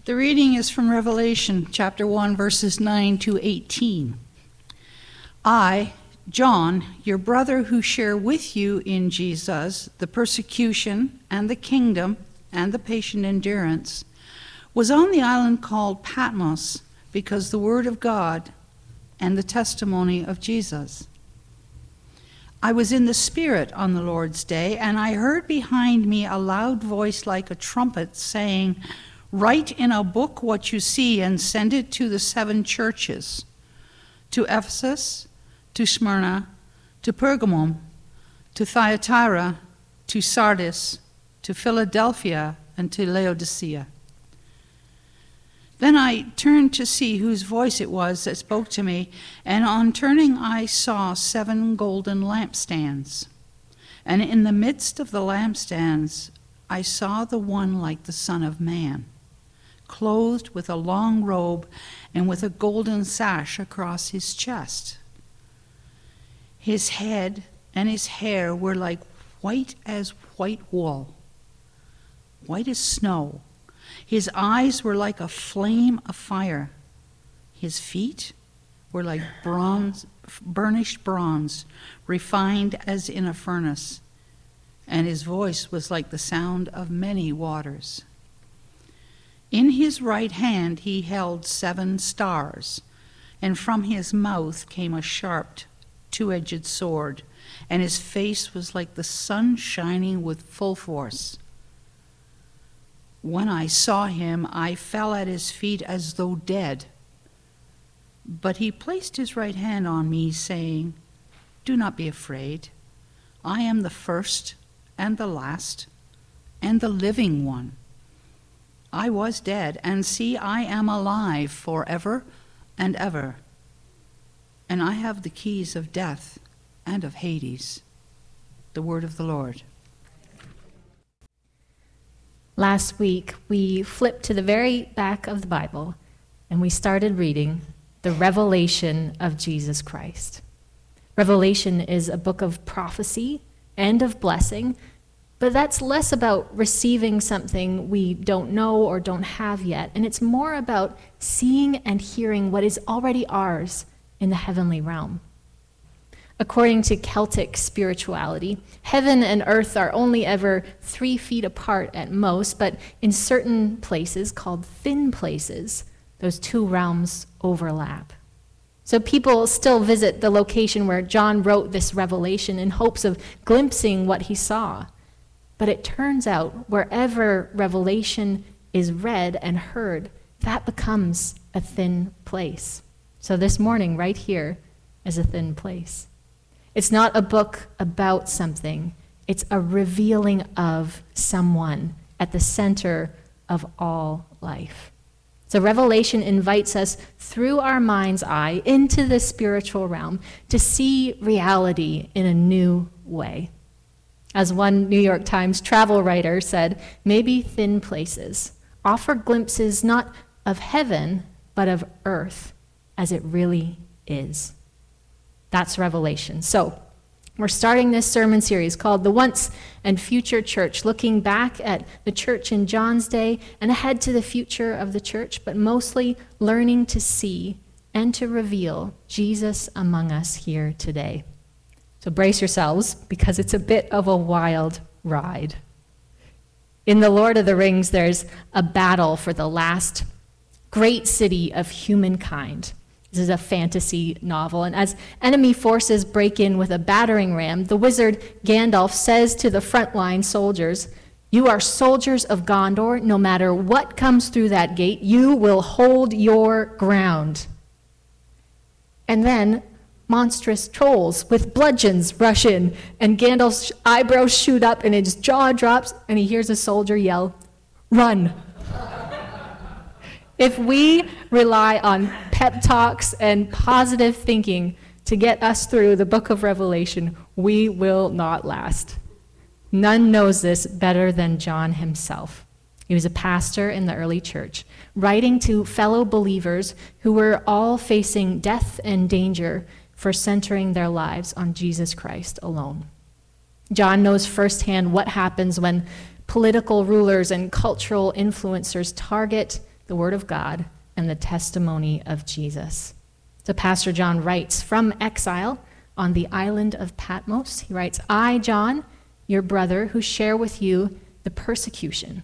The reading is from Revelation chapter 1, verses 9 to 18. I, John, your brother who share with you in Jesus the persecution and the kingdom and the patient endurance, was on the island called Patmos because the word of God and the testimony of Jesus. I was in the Spirit on the Lord's day, and I heard behind me a loud voice like a trumpet saying, "Write in a book what you see and send it to the 7 churches, to Ephesus, to Smyrna, to Pergamum, to Thyatira, to Sardis, to Philadelphia, and to Laodicea." Then I turned to see whose voice it was that spoke to me, and on turning I saw 7 golden lampstands. And in the midst of the lampstands I saw the one like the Son of Man, clothed with a long robe and with a golden sash across his chest. His head and his hair were like white as white wool, white as snow. His eyes were like a flame of fire. His feet were like bronze, burnished bronze, refined as in a furnace. And his voice was like the sound of many waters. In his right hand he held 7 stars, and from his mouth came a sharp, 2-edged sword, and his face was like the sun shining with full force. When I saw him, I fell at his feet as though dead. But he placed his right hand on me, saying, "Do not be afraid. I am the first and the last and the living one. I was dead, and see, I am alive forever and ever. And I have the keys of death and of Hades." The word of the Lord. Last week, we flipped to the very back of the Bible, and we started reading the Revelation of Jesus Christ. Revelation is a book of prophecy and of blessing, but that's less about receiving something we don't know or don't have yet, and it's more about seeing and hearing what is already ours in the heavenly realm. According to Celtic spirituality, heaven and earth are only ever 3 feet apart at most, but in certain places, called thin places, those 2 realms overlap. So people still visit the location where John wrote this revelation in hopes of glimpsing what he saw. But it turns out wherever revelation is read and heard, that becomes a thin place. So this morning, right here, is a thin place. It's not a book about something. It's a revealing of someone at the center of all life. So Revelation invites us through our mind's eye into the spiritual realm to see reality in a new way. As one New York Times travel writer said, maybe thin places offer glimpses not of heaven, but of earth as it really is. That's Revelation. So we're starting this sermon series called The Once and Future Church, looking back at the church in John's day and ahead to the future of the church, but mostly learning to see and to reveal Jesus among us here today. So brace yourselves, because it's a bit of a wild ride. In The Lord of the Rings, there's a battle for the last great city of humankind. This is a fantasy novel, and as enemy forces break in with a battering ram, the wizard Gandalf says to the frontline soldiers, "You are soldiers of Gondor. No matter what comes through that gate, you will hold your ground." And then monstrous trolls with bludgeons rush in, and Gandalf's eyebrows shoot up and his jaw drops, and he hears a soldier yell, "Run!" If we rely on pep talks and positive thinking to get us through the book of Revelation, we will not last. None knows this better than John himself. He was a pastor in the early church, writing to fellow believers who were all facing death and danger for centering their lives on Jesus Christ alone. John knows firsthand what happens when political rulers and cultural influencers target the word of God, and the testimony of Jesus. So Pastor John writes from exile on the island of Patmos. He writes, I, John, your brother, who share with you the persecution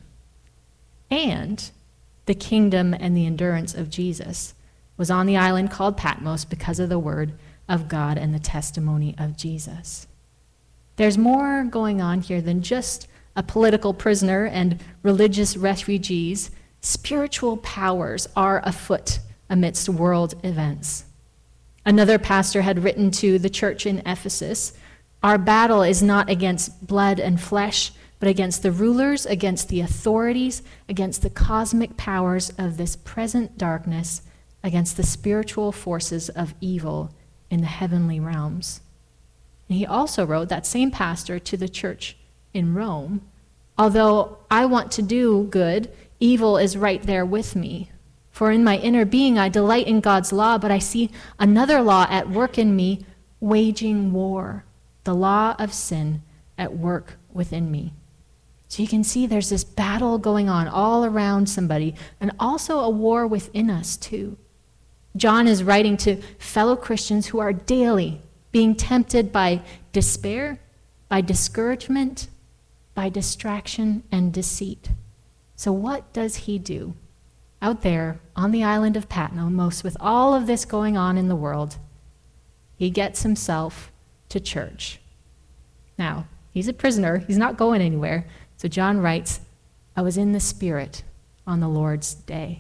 and the kingdom and the endurance of Jesus, was on the island called Patmos because of the word of God and the testimony of Jesus. There's more going on here than just a political prisoner and religious refugees. Spiritual powers are afoot amidst world events. Another pastor had written to the church in Ephesus, our battle is not against blood and flesh, but against the rulers, against the authorities, against the cosmic powers of this present darkness, against the spiritual forces of evil in the heavenly realms. And he also wrote, that same pastor, to the church in Rome, although I want to do good, evil is right there with me. For in my inner being I delight in God's law, but I see another law at work in me, waging war, the law of sin at work within me. So you can see there's this battle going on all around somebody, and also a war within us too. John is writing to fellow Christians who are daily being tempted by despair, by discouragement, by distraction and deceit. So what does he do? Out there on the island of Patmos, with all of this going on in the world, he gets himself to church. Now, he's a prisoner. He's not going anywhere. So John writes, I was in the Spirit on the Lord's day.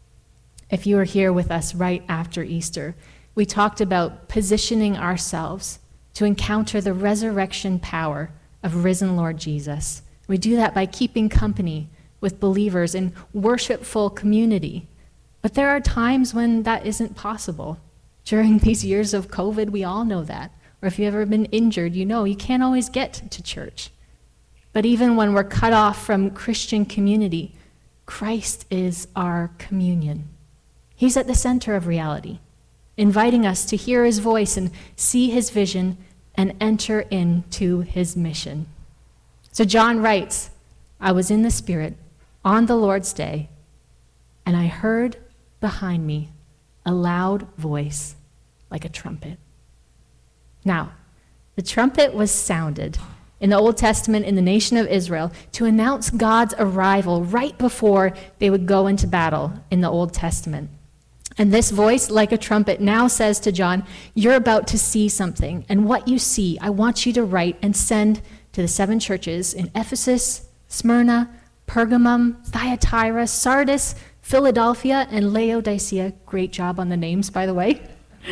If you were here with us right after Easter, we talked about positioning ourselves to encounter the resurrection power of risen Lord Jesus. We do that by keeping company with believers in worshipful community. But there are times when that isn't possible. During these years of COVID, we all know that. Or if you've ever been injured, you know you can't always get to church. But even when we're cut off from Christian community, Christ is our communion. He's at the center of reality, inviting us to hear his voice and see his vision and enter into his mission. So John writes, I was in the Spirit on the Lord's day, and I heard behind me a loud voice like a trumpet. Now, the trumpet was sounded in the Old Testament in the nation of Israel to announce God's arrival right before they would go into battle in the Old Testament. And this voice, like a trumpet, now says to John, you're about to see something, and what you see, I want you to write and send to the 7 churches in Ephesus, Smyrna, Pergamum, Thyatira, Sardis, Philadelphia, and Laodicea. Great job on the names, by the way.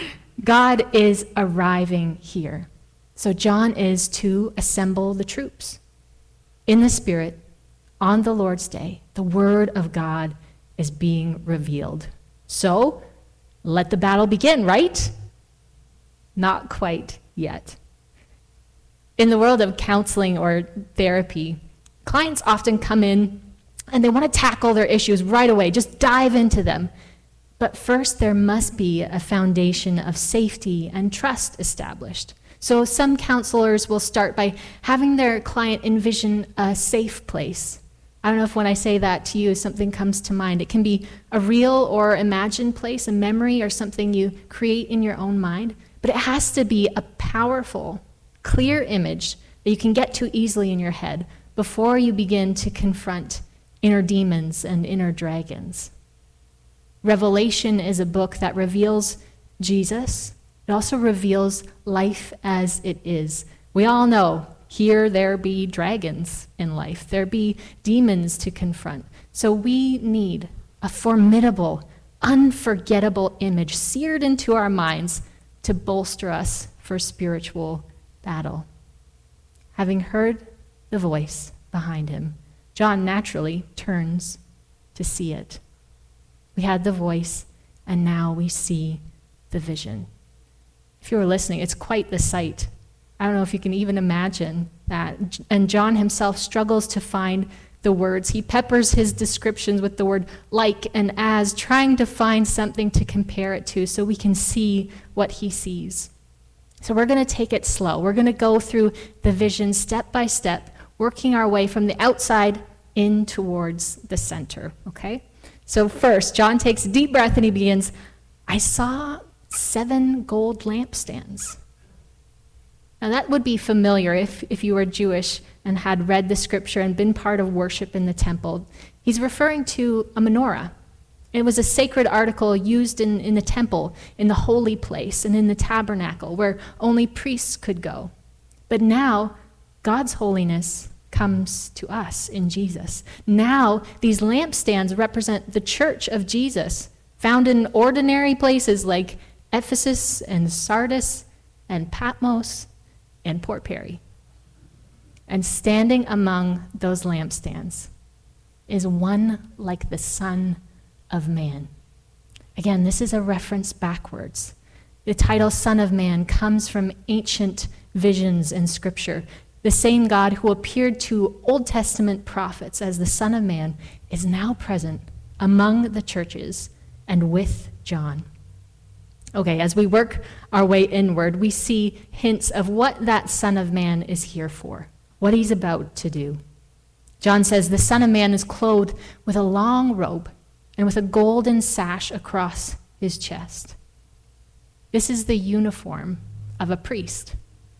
God is arriving here. So John is to assemble the troops. In the Spirit, on the Lord's day, the word of God is being revealed. So, let the battle begin, right? Not quite yet. In the world of counseling or therapy, clients often come in and they want to tackle their issues right away, just dive into them. But first, there must be a foundation of safety and trust established. So some counselors will start by having their client envision a safe place. I don't know if when I say that to you, something comes to mind. It can be a real or imagined place, a memory or something you create in your own mind. But it has to be a powerful, clear image that you can get to easily in your head before you begin to confront inner demons and inner dragons. Revelation is a book that reveals Jesus. It also reveals life as it is. We all know here there be dragons in life. There be demons to confront. So we need a formidable, unforgettable image seared into our minds to bolster us for spiritual battle. Having heard the voice behind him, John naturally turns to see it. We had the voice, and now we see the vision. If you were listening, it's quite the sight. I don't know if you can even imagine that. And John himself struggles to find the words. He peppers his descriptions with the word like and as, trying to find something to compare it to so we can see what he sees. So we're going to take it slow. We're going to go through the vision step by step, working our way from the outside in towards the center, okay? So first, John takes a deep breath and he begins, I saw 7 gold lampstands. Now that would be familiar if you were Jewish and had read the scripture and been part of worship in the temple. He's referring to a menorah. It was a sacred article used in the temple, in the holy place, and in the tabernacle, where only priests could go. But now, God's holiness comes to us in Jesus. Now, these lampstands represent the church of Jesus, found in ordinary places like Ephesus and Sardis and Patmos and Port Perry. And standing among those lampstands is one like the Son of Man. Again, this is a reference backwards. The title Son of Man comes from ancient visions in Scripture. The same God who appeared to Old Testament prophets as the Son of Man is now present among the churches and with John. Okay, as we work our way inward, we see hints of what that Son of Man is here for, what he's about to do. John says the Son of Man is clothed with a long robe and with a golden sash across his chest. This is the uniform of a priest.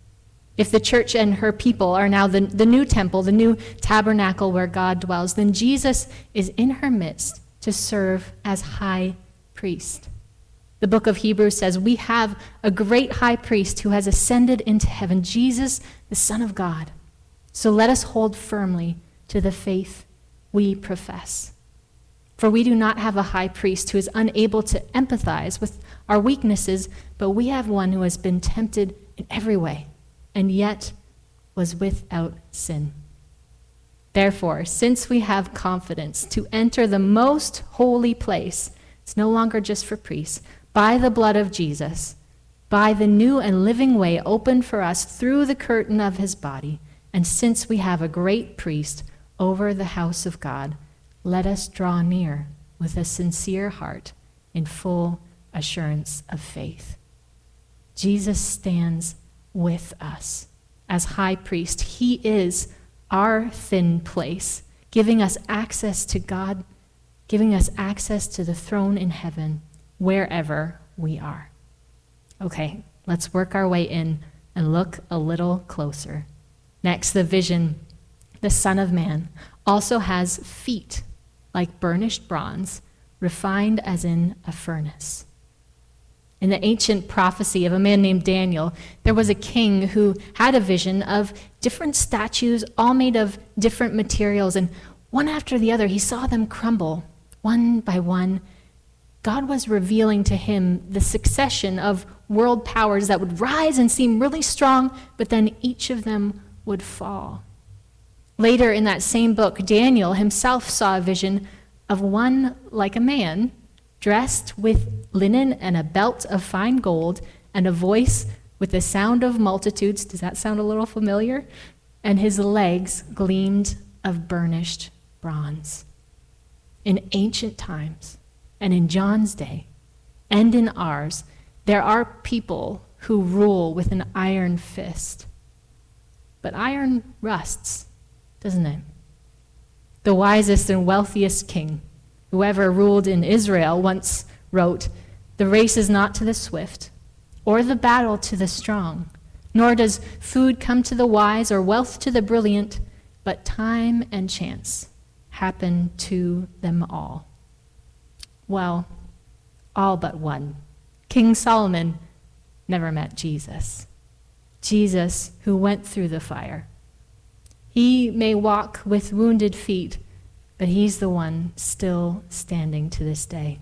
If the church and her people are now the new temple, the new tabernacle where God dwells, then Jesus is in her midst to serve as high priest. The book of Hebrews says we have a great high priest who has ascended into heaven, Jesus, the Son of God. So let us hold firmly to the faith we profess. For we do not have a high priest who is unable to empathize with our weaknesses, but we have one who has been tempted in every way, and yet was without sin. Therefore, since we have confidence to enter the most holy place, it's no longer just for priests, by the blood of Jesus, by the new and living way opened for us through the curtain of his body, and since we have a great priest over the house of God, let us draw near with a sincere heart in full assurance of faith. Jesus stands with us as high priest. He is our thin place, giving us access to God, giving us access to the throne in heaven, wherever we are. Okay, let's work our way in and look a little closer. Next, the vision. The Son of Man also has feet like burnished bronze, refined as in a furnace. In the ancient prophecy of a man named Daniel, there was a king who had a vision of different statues, all made of different materials, and one after the other, he saw them crumble, one by one. God was revealing to him the succession of world powers that would rise and seem really strong, but then each of them would fall. Later in that same book, Daniel himself saw a vision of one like a man, dressed with linen and a belt of fine gold, and a voice with the sound of multitudes. Does that sound a little familiar? And his legs gleamed of burnished bronze. In ancient times, and in John's day, and in ours, there are people who rule with an iron fist. But iron rusts, doesn't it? The wisest and wealthiest king who ever ruled in Israel once wrote, "The race is not to the swift, or the battle to the strong, nor does food come to the wise or wealth to the brilliant, but time and chance happen to them all." Well, all but one. King Solomon never met Jesus. Jesus, who went through the fire. He may walk with wounded feet, but he's the one still standing to this day.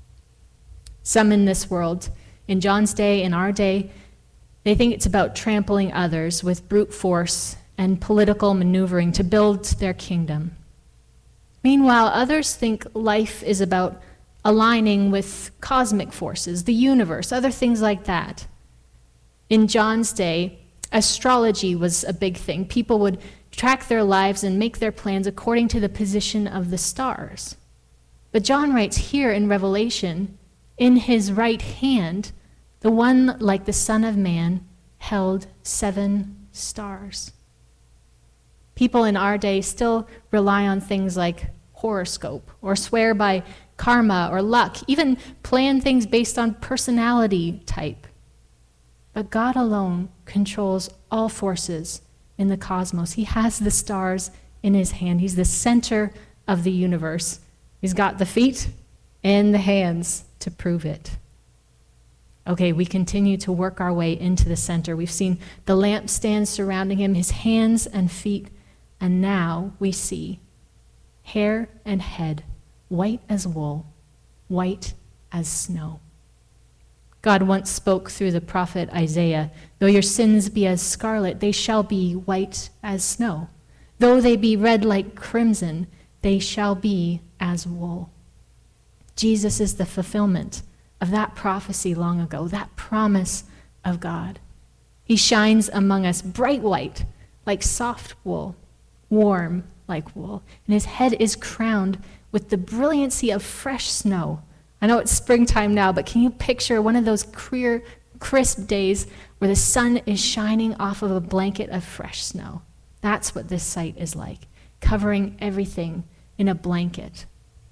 Some in this world, in John's day, in our day, they think it's about trampling others with brute force and political maneuvering to build their kingdom. Meanwhile, others think life is about aligning with cosmic forces, the universe, other things like that. In John's day, astrology was a big thing. People would track their lives and make their plans according to the position of the stars. But John writes here in Revelation, in his right hand, the one like the Son of Man held 7 stars. People in our day still rely on things like horoscope or swear by karma or luck, even plan things based on personality type. But God alone controls all forces in the cosmos. He has the stars in his hand. He's the center of the universe. He's got the feet and the hands to prove it. Okay, we continue to work our way into the center. We've seen the lampstand surrounding him, his hands and feet, and now we see hair and head, white as wool, white as snow. God once spoke through the prophet Isaiah, "Though your sins be as scarlet, they shall be white as snow. Though they be red like crimson, they shall be as wool." Jesus is the fulfillment of that prophecy long ago, that promise of God. He shines among us bright white, like soft wool, warm like wool, and his head is crowned with the brilliancy of fresh snow. I know it's springtime now, but can you picture one of those clear, crisp days where the sun is shining off of a blanket of fresh snow? That's what this sight is like, covering everything in a blanket.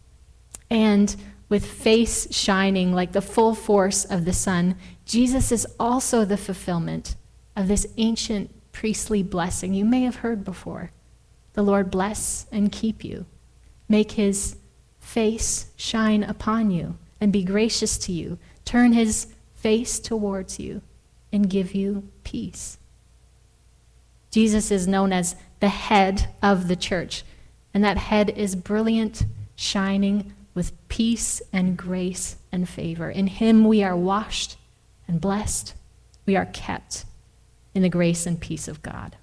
And with face shining like the full force of the sun, Jesus is also the fulfillment of this ancient priestly blessing you may have heard before. The Lord bless and keep you, make his face shine upon you and be gracious to you, turn his face towards you and give you peace. Jesus is known as the head of the church, and that head is brilliant, shining with peace and grace and favor. In him we are washed and blessed. We are kept in the grace and peace of God.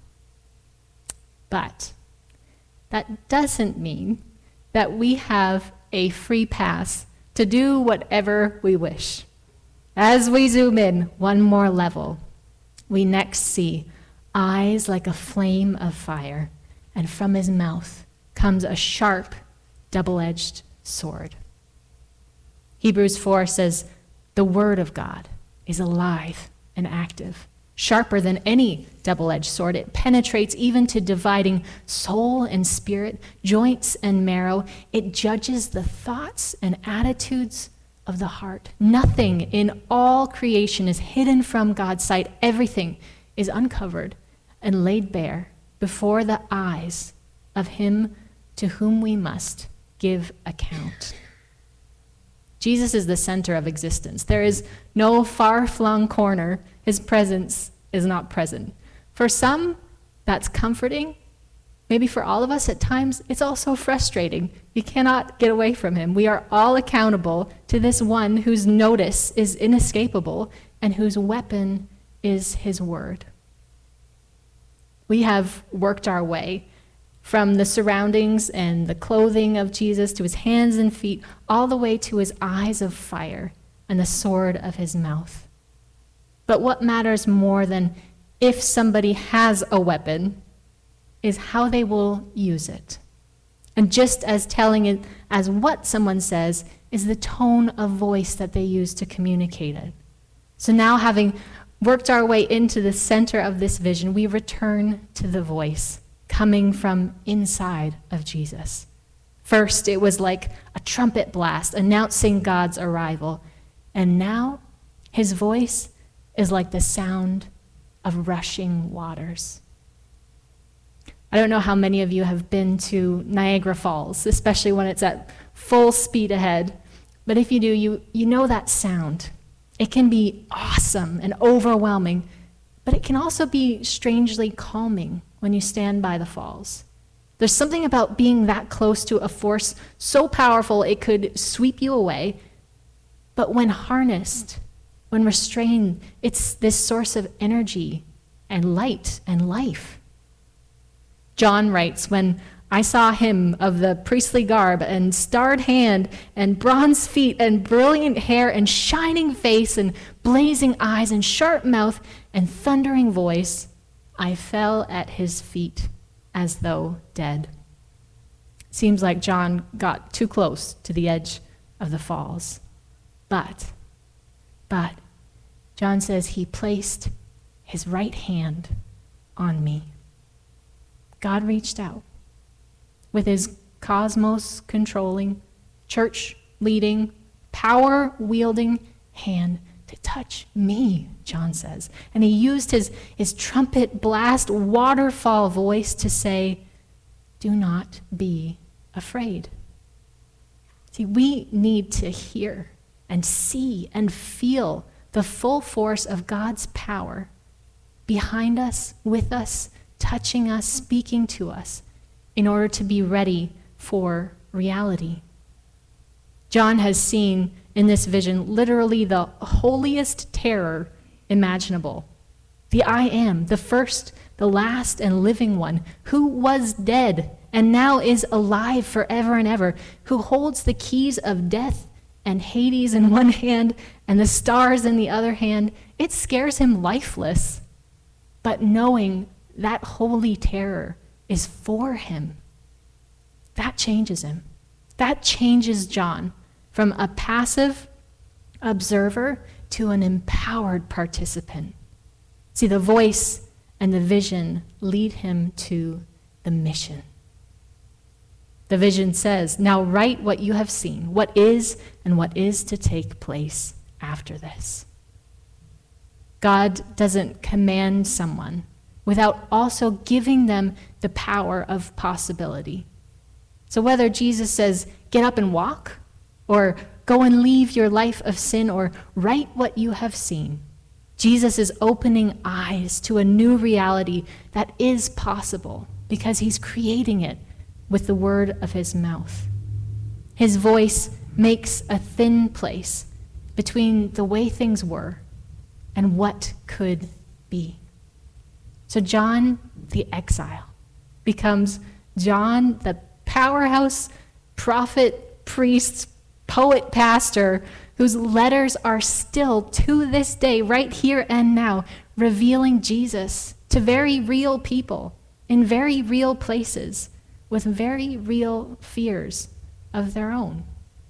But that doesn't mean that we have a free pass to do whatever we wish. As we zoom in one more level, we next see eyes like a flame of fire, and from his mouth comes a sharp, double-edged sword. Hebrews 4 says, "The word of God is alive and active, sharper than any double-edged sword. It penetrates even to dividing soul and spirit, joints and marrow. It judges the thoughts and attitudes of the heart. Nothing in all creation is hidden from God's sight. Everything is uncovered and laid bare before the eyes of him to whom we must give account." Jesus is the center of existence. There is no far-flung corner his presence is not present. For some, that's comforting. Maybe for all of us at times, it's also frustrating. You cannot get away from him. We are all accountable to this one whose notice is inescapable and whose weapon is his word. We have worked our way from the surroundings and the clothing of Jesus to his hands and feet, all the way to his eyes of fire and the sword of his mouth. But what matters more than if somebody has a weapon is how they will use it. And just as telling it as what someone says is the tone of voice that they use to communicate it. So now, having worked our way into the center of this vision, we return to the voice coming from inside of Jesus. First, it was like a trumpet blast announcing God's arrival. And now, his voice is like the sound of rushing waters. I don't know how many of you have been to Niagara Falls, especially when it's at full speed ahead. But if you do, you know that sound. It can be awesome and overwhelming, but it can also be strangely calming when you stand by the falls. There's something about being that close to a force so powerful it could sweep you away, but when harnessed, when restrained, it's this source of energy and light and life. John writes, "When I saw him of the priestly garb and starred hand and bronze feet and brilliant hair and shining face and blazing eyes and sharp mouth and thundering voice, I fell at his feet as though dead." Seems like John got too close to the edge of the falls. But John says he placed his right hand on me. God reached out with his cosmos controlling, church leading, power wielding hand to touch me, John says. And he used his trumpet blast waterfall voice to say, do not be afraid. See, we need to hear and see and feel the full force of God's power behind us, with us, touching us, speaking to us, in order to be ready for reality. John has seen in this vision literally the holiest terror imaginable. The I am, the first, the last, and living one, who was dead and now is alive forever and ever, who holds the keys of death and Hades in one hand and the stars in the other hand. It scares him lifeless. But knowing that holy terror is for him, that changes him. That changes John from a passive observer to an empowered participant. See, the voice and the vision lead him to the mission. The vision says, now write what you have seen, what is and what is to take place after this. God doesn't command someone without also giving them the power of possibility. So whether Jesus says, get up and walk, or go and leave your life of sin, or write what you have seen, Jesus is opening eyes to a new reality that is possible because he's creating it with the word of his mouth. His voice makes a thin place between the way things were and what could be. So John the exile becomes John the powerhouse prophet, priest, poet, pastor, whose letters are still to this day, right here and now, revealing Jesus to very real people in very real places with very real fears of their own.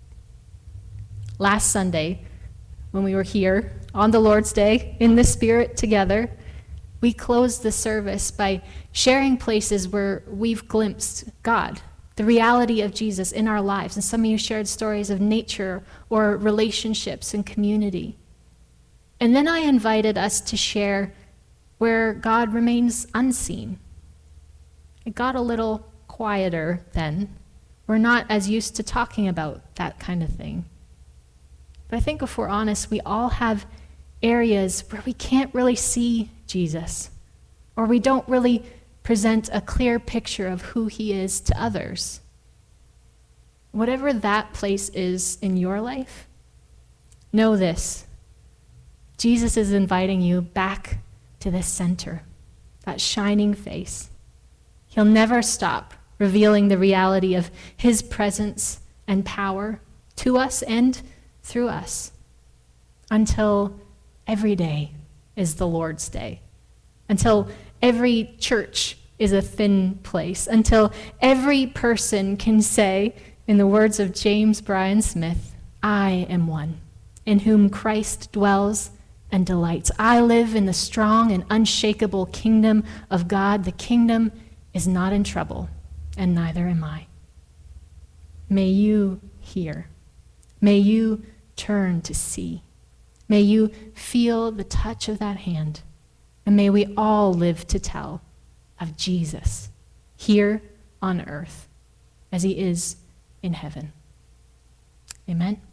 Last Sunday, when we were here on the Lord's Day in the Spirit together, we closed the service by sharing places where we've glimpsed God, the reality of Jesus in our lives. And some of you shared stories of nature or relationships and community. And then I invited us to share where God remains unseen. It got a little quieter then. We're not as used to talking about that kind of thing. But I think if we're honest, we all have areas where we can't really see Jesus, or we don't really present a clear picture of who he is to others. Whatever that place is in your life, know this: Jesus is inviting you back to the center, that shining face. He'll never stop revealing the reality of his presence and power to us and through us until every day is the Lord's Day, until every church is a thin place, until every person can say, in the words of James Bryan Smith, I am one in whom Christ dwells and delights. I live in the strong and unshakable kingdom of God. The kingdom is not in trouble, and neither am I. May you hear. May you turn to see. May you feel the touch of that hand. And may we all live to tell of Jesus here on earth as he is in heaven. Amen.